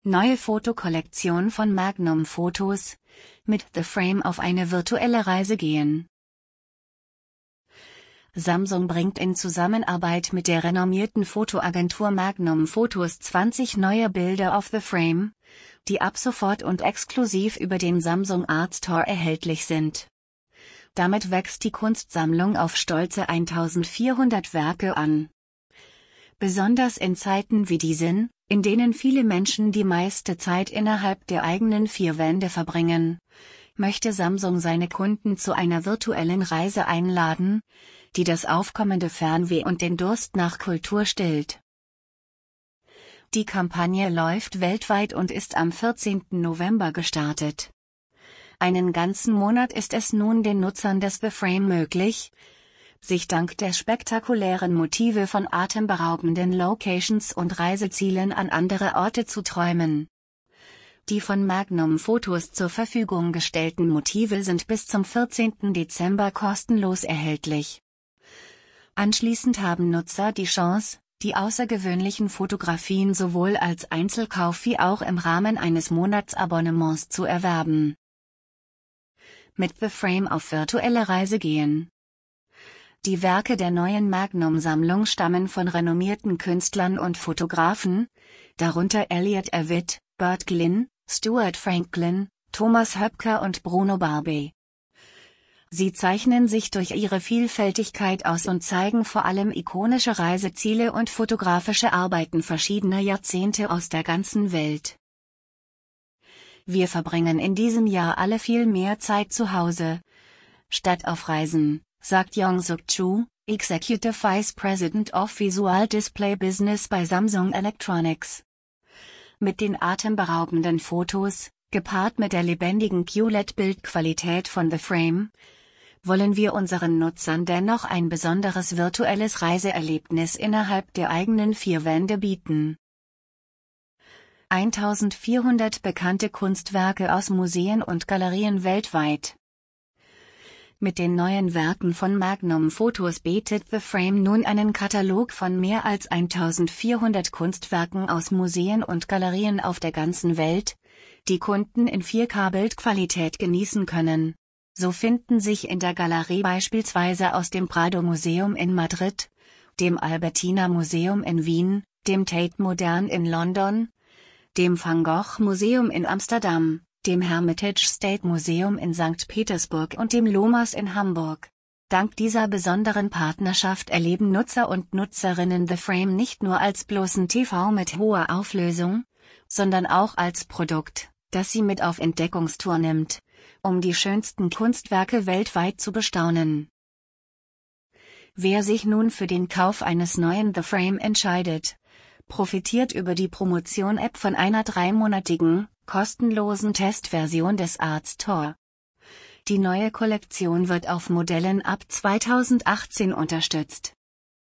Neue Fotokollektion von Magnum Photos, mit The Frame auf eine virtuelle Reise gehen. Samsung bringt in Zusammenarbeit mit der renommierten Fotoagentur Magnum Photos 20 neue Bilder auf The Frame, die ab sofort und exklusiv über den Samsung Art Store erhältlich sind. Damit wächst die Kunstsammlung auf stolze 1400 Werke an. Besonders in Zeiten wie diesen, in denen viele Menschen die meiste Zeit innerhalb der eigenen vier Wände verbringen, möchte Samsung seine Kunden zu einer virtuellen Reise einladen, die das aufkommende Fernweh und den Durst nach Kultur stillt. Die Kampagne läuft weltweit und ist am 14. November gestartet. Einen ganzen Monat ist es nun den Nutzern des The Frame möglich, sich dank der spektakulären Motive von atemberaubenden Locations und Reisezielen an andere Orte zu träumen. Die von Magnum Photos zur Verfügung gestellten Motive sind bis zum 14. Dezember kostenlos erhältlich. Anschließend haben Nutzer die Chance, die außergewöhnlichen Fotografien sowohl als Einzelkauf wie auch im Rahmen eines Monatsabonnements zu erwerben. Mit The Frame auf virtuelle Reise gehen. Die Werke der neuen Magnum-Sammlung stammen von renommierten Künstlern und Fotografen, darunter Elliot Erwitt, Bert Glynn, Stuart Franklin, Thomas Höpker und Bruno Barbey. Sie zeichnen sich durch ihre Vielfältigkeit aus und zeigen vor allem ikonische Reiseziele und fotografische Arbeiten verschiedener Jahrzehnte aus der ganzen Welt. Wir verbringen in diesem Jahr alle viel mehr Zeit zu Hause, statt auf Reisen, sagt Young-Suk Chu, Executive Vice President of Visual Display Business bei Samsung Electronics. Mit den atemberaubenden Fotos, gepaart mit der lebendigen QLED-Bildqualität von The Frame, wollen wir unseren Nutzern dennoch ein besonderes virtuelles Reiseerlebnis innerhalb der eigenen vier Wände bieten. 1400 bekannte Kunstwerke aus Museen und Galerien weltweit. Mit den neuen Werken von Magnum Photos bietet The Frame nun einen Katalog von mehr als 1400 Kunstwerken aus Museen und Galerien auf der ganzen Welt, die Kunden in 4K-Bildqualität genießen können. So finden sich in der Galerie beispielsweise aus dem Prado Museum in Madrid, dem Albertina Museum in Wien, dem Tate Modern in London, dem Van Gogh Museum in Amsterdam, dem Hermitage State Museum in St. Petersburg und dem Lomas in Hamburg. Dank dieser besonderen Partnerschaft erleben Nutzer und Nutzerinnen The Frame nicht nur als bloßen TV mit hoher Auflösung, sondern auch als Produkt, das sie mit auf Entdeckungstour nimmt, um die schönsten Kunstwerke weltweit zu bestaunen. Wer sich nun für den Kauf eines neuen The Frame entscheidet, profitiert über die Promotion-App von einer 3-monatigen, kostenlosen Testversion des Art Store. Die neue Kollektion wird auf Modellen ab 2018 unterstützt.